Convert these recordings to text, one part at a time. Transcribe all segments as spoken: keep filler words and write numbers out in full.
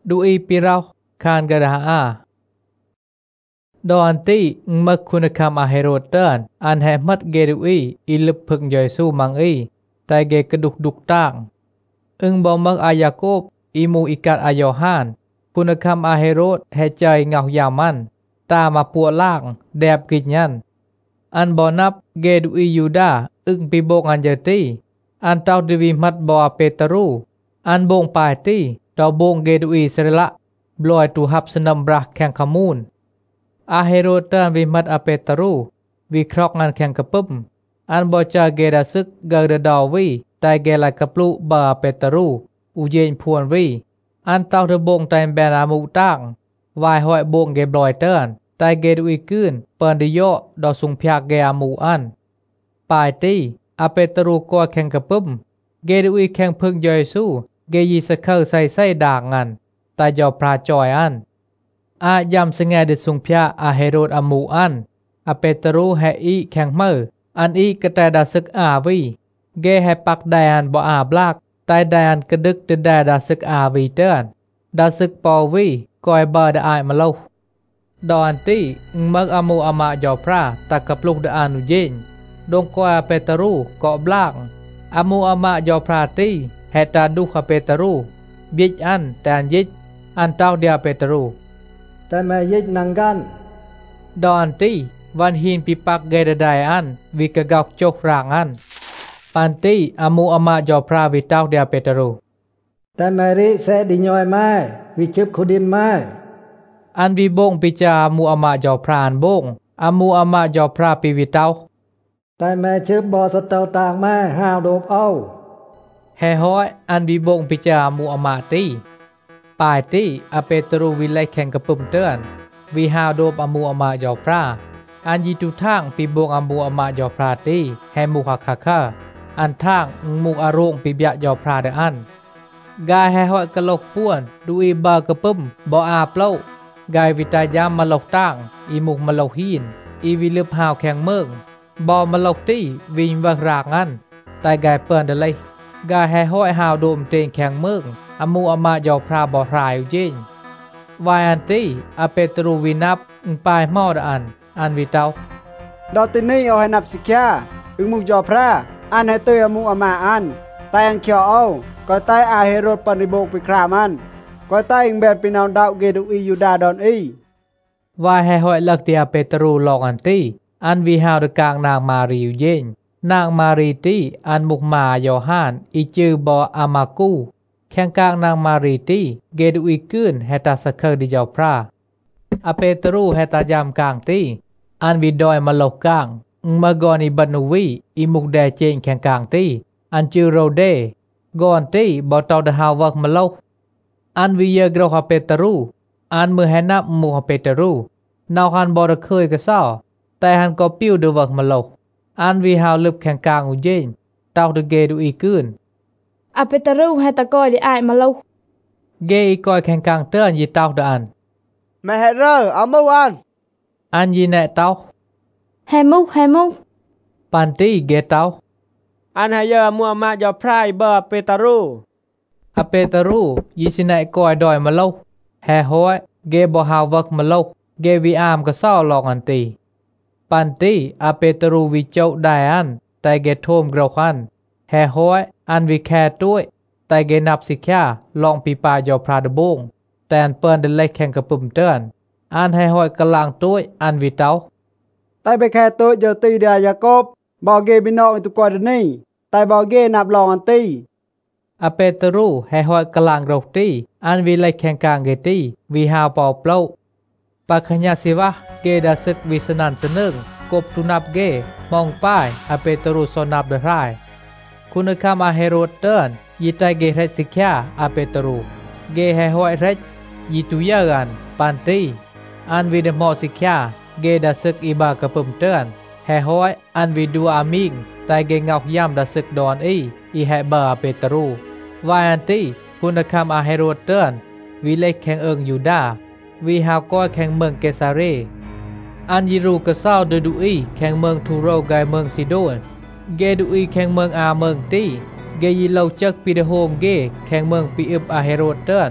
ดูอีปีเราคานกระดาอาดอนตีมักคุณคำอาเฮโรเตอร์อันแหมัดเกดูอีอิลพึงย่อยสู้มังอีแต่เกกระดุกดุกตั้งอึงบอมักอายาโกบอิมูอิกัดอายอฮานคุณคำอาเฮโรดแหใจเงายามันตามาปัวล่างแดบกิจยันอันบอนับเกดูอียูดาอึงปีโบกอันเจตีอันเต้าดีวีมัดบอเปตรูอันบงปายตีดาวบงเกดูอีเสรละบลอยตูฮับสนำบรักแข่งขมูลอาเฮโรเตอร์วิมัดอเปตรูวิเคราะห์งานแข่งกระปุ่มอันบอจาเกดาซึกเกเรดาวีแต่เกลากระปลุบาเปตรูอุเยนพวนวีอันเต้าเดบงแต่แบนามูตั้งวายหอยบงเกบลอยเตอร์แต่เกดูอีกืนเปินดิโยดอสุงพยากเกอามูอันปายตีอเปตรูก็แข่งกระปุ่มเกดูอีแข่งพึ่งย่อยสู้เกยีสะเคอใส่ไส้ด่างงันแต่ยอพระจอยอันอายำสงเดสุงพยาอาเฮโรดอามูอันอเปตรูแหอีแข่งเมื่ออันอีกระแตดาซึกอาวีเกแหปักไดอันบ่อาบลากไตไดอันกระดึกเดดดาซึกอาวีเตือนดาซึกปอวีกอยบาดอายมาเล่าดอนตีมักอามูอามาจอพระตะกะปลุกดานุเยนดงกอเปตรูเกาะบลากอามูอามาจอพระตีแหตาดุขเปตรูบิจอันแต่อันยิจอันเต้าเดียเปตรูแต่แม่ยิจนังกันดอนตีวันหินปีปักเกดไดอันวิกะกอกจกรางอันปันตีอามูอามาจอพระวิเต้าเดียเปตรูแต่แม่ริเสดิญอยไม้วิจิบขุดินไม้อันวิบงปิจาอามูอามาจอพระอันบงอามูอามาจอพระปีวิเต้าแต่แม่ชิบบอสเตาต่างแม่ห้าวโดบเอาแห่ห้อยอันวิบงปิจาอามูอามาตีปายตีอเปตรูวิไลแข่งกระปุ่มเตือนวิฮาวโดบอามูอามาจอพระอันยีตุทางปีบงอามูอามาจอพระตีแห่มูฮักคาคาอันทางมูอารงปีบยะจอพระเดอันกายแห่ห้อยกะลกป้วนดูอีบากระปุ่มบ่อาเปล่ากายวิตายามมาลกตั้งอีมุกมาลกหินอีวิลืบหาวแข่งเมืองบอมาลกตีวิงวักรากอันแต่กายเปิ่นเดลัยกายแห่ห้อยหาวโดมเตงแข่งเมืองอามูอามาจอพระบ่รายเจนวายอันตีอเปตรูวินับอึงปายมอดอันอันวิเตาดอตินี่เอาให้นับสิกยาอึงมุกจอพระอันให้เตยอามูอามาอันแต่อันเขียวเอาก็ใต้อาเฮโรดปนิโบกไปครามันก็ใต้อิงแบบปีนาวดาวเกดูอียูดาดอนอีวายให้หอยลักเตียเปตรูลองอันตีอันวิหาวดกลางนางมารีเยนนางมารีตีอันมุกมาโยฮานอีจือบออามากูแข่งกลางนางมารีตีเกดูอีกืนเฮตาสเคอดิจอพระอเปตรูเฮตายามกลางตีอันวิดอยมาลกกลางมากอนิบันูวีอีมุกแดเจนแข่งกลางตีอันจือโรเดกอนตีบอตอดฮาวักมาลกอันวิเยกรอเปตรูอันมือแหนับมูฮเปตรูนาวฮันบอระเคยกระซ้อแต่ฮันก็ปิ้วเดวักมาลกอันวิฮาวลึบแข่งกลางอุเจนเต้าเดเกดูอีกืนอเปตรูให้ตะกอยได้อายมาลกเกอีกอยแข่งกลางเตือนยีเต้าเดอันแม่เฮเรอเอามูอันอันยีแนเต้าแฮมุกแฮมุกปันตีเกเต้าอันให้เยอมัวมาจอพรายเบอร์เปตรูอเปตรูยีสิเนกอยดอยมาลกแห่ห้อยเกบฮาวักมาลกเกวิอามก็ซ้อลองอันตีปันตีอเปตรูวิเจ้าได้อันแต่เกโทมกราวคันแห่ห้อยอันวิแคด้วยแต่เกนับสิกยาลองปีปายอพระดบงแต่อันเปิ้นเดเล็กแข่งกระปุ่มเตือนอันให้ห้อยกลางด้วยอันวิเต้าแต่ไปแค่ตัวเจอตีเดียยากบบอกเกบินอกตุกอดนี่แต่บอกเกนับลองอันตีอเปตรูให้หอยกลางโรตีอันวิไลแข่งกลางเกตีวิฮาวเป่าเปล่าปักขญาสิวะเกดาซึกวิสนันเสนึงกบทุนับเกมองป้ายอเปตรูสนับเดรายคุณคำอาเฮโรเติร์นยิตาเกเรสิกยาอเปตรูเกให้หอยเรจยิตุยากันปันตีอันวิเดมอสิกยาเกดาซึกอีบากระปุ่มเติร์นให้หอยอันวิดูอามิงแต่เกงเอาย่ำดาซึกดอนอีอีแฮบาอเปตรูวายันตีคุณคำอาเฮโรเติร์นวิเล็กแข่งเอิงยูดาวิฮาวก้อยแข่งเมืองเกซาเรอันยิรูกระเซ้าเดดูอีแข่งเมืองทูโรไกเมืองซิโดนเกดูอีแข่งเมืองอาเมืองตีเกยิโลจักปีเดโฮมเกแข่งเมืองปีอึบอาเฮโรเติร์น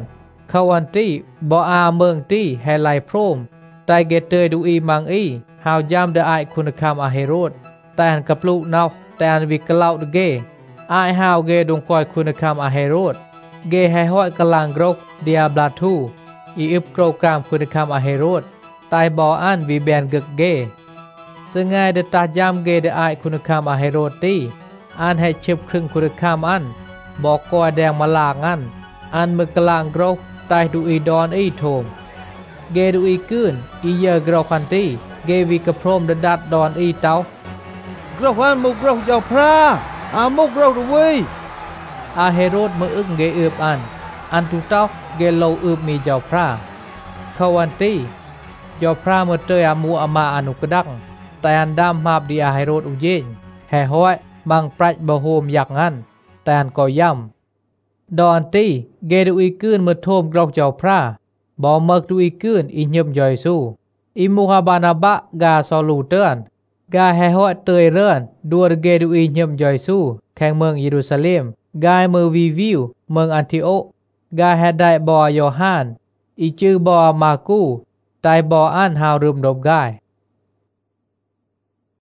เขาวันตีบ่อาเมืองตีแฮไลพรมแต่เกเตยดูอีมังอีหาวยามเดอายคุณคำอาเฮโรดแต่อันกับลูกนาวแต่อันวิกลาวดเกอายหาวเกดงคอยคุณคำอาเฮโรดเกให้ห้อยกลางกรกเดียบลาทูอีอึบโปรแกรมคุณคำอาเฮโรดตายบ่ออันวีแบนกึกเกซึ่งไงเดตายามเกเดอายคุณคำอาเฮโรดตีอันให้เชิบครึ่งคุณคำอันบอกกอแดงมาลางอันอันมือกลางกรกตายดูอีดอนอีโทมเกดูอีกืนอีเยอกรอคันตีเกวิกพรมเดดัดดอนอีเตากรอวันมุกรอเจ้าพระอามุกรอด้วยอาเฮโรดมืออึ้งเกอืบอันอันตุเต้าเกโลอืบมีเจ้าพระเขาวันตีเจ้าพระมือเตยอามูอามาอนุกดังแต่อันดามมาบดีอาเฮโรดอุเยนแห่ห้อยบางปรัชบโฮมอยากงั้นแต่อันก็ย่ำดอนตีเกดูอีกืนมือโทมกรอกเจ้าพระบ่เมิกดูอีกืนอีเงียบย่อยสู้อิมูฮาบานาบะกาซอลูเตือนกาแห่ห้อยเตยเรือนดัวเกดูอีเงียบย่อยสู้แข่งเมืองเยรูซาเล็มกายเมืองวีวิวเมืองอันทิโอกาแห่ได้บ่อยอฮานอีจือบอมากูตายบ่ออันหาวรุมดบกาย